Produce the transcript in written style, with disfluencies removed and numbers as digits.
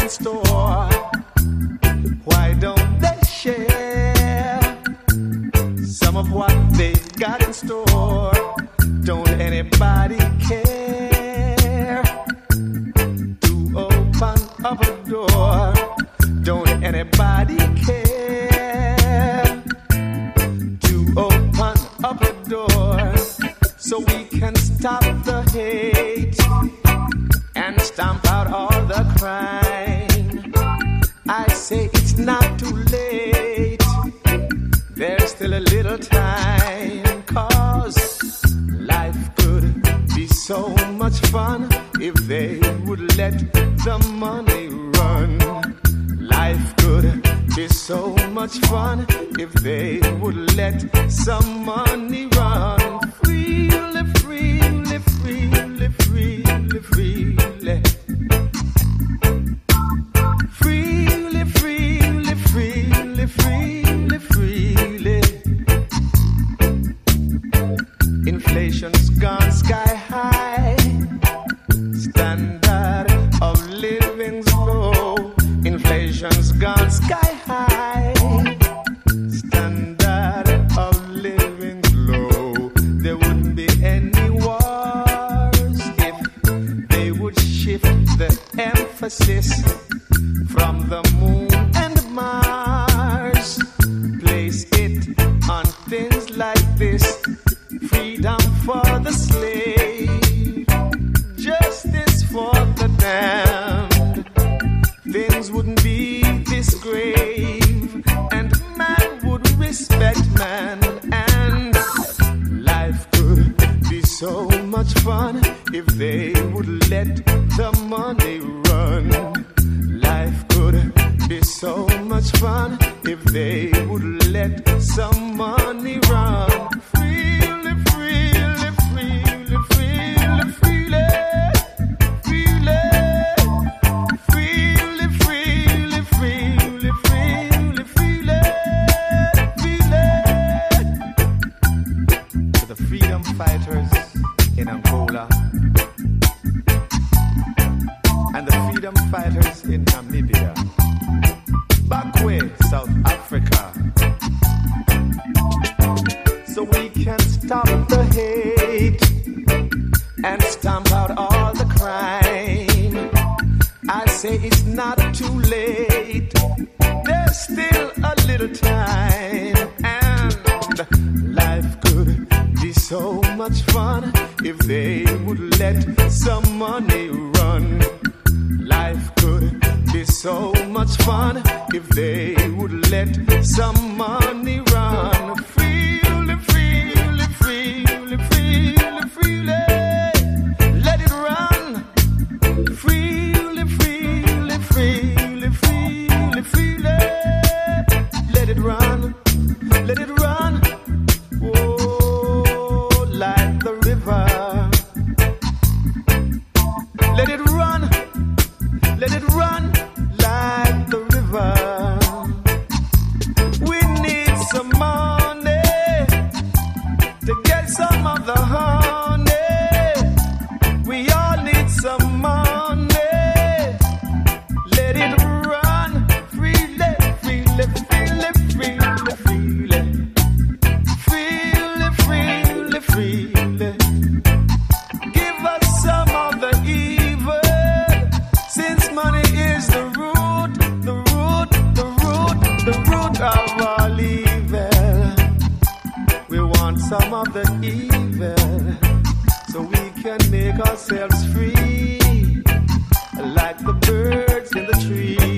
in store, why don't they share some of what they've got in store? Don't anybody care to open up a door? Don't anybody care to open up a door so we can stop the hate and stamp out all the crime? I say it's not too late. There's still a little time, 'cause life could be so much fun if they would let the money run. Life could be so much fun if they would let some money run. Freely, freely, freely, freely, freely. Freely, freely, freely, freely, freely. Inflation's gone sky high. Standard of living's low. Inflation's gone sky high. Standard of living's low. There wouldn't be any wars if they would shift the emphasis from the moon and Mars. Place it on things like this: freedom for the slave, justice for the damned. Things wouldn't be this grave, and man would respect man, and life could be so much fun if they would let the money run. Life could be so much fun if they would let some money run. Freely, freely, freely, freely, freely, freely, freely, freely, freely, freely, freely, freely. To the freedom fighters in Angola and the freedom fighters in Namibia, Bakwe, South Africa, so we can stop the hate and stamp out all the crime. I say it's not too late. There's still a little time, and life could be so much fun if they would let some money run. Life could be so much fun if they would let some money run. Freely, freely, freely, freely, freely, let it run. Freely, freely, freely, freely, freely, let it run. Let it run. Oh, like the river. Let it run. Let it run like the river. We need some money to get some of the honey. We all need some money. Let it run freely, freely, freely, freely, freely, freely, freely, freely. Give us some of the evil. Since money is the root, the root, the root, the root of all evil, we want some of the evil so we can make ourselves free, like the birds in the tree.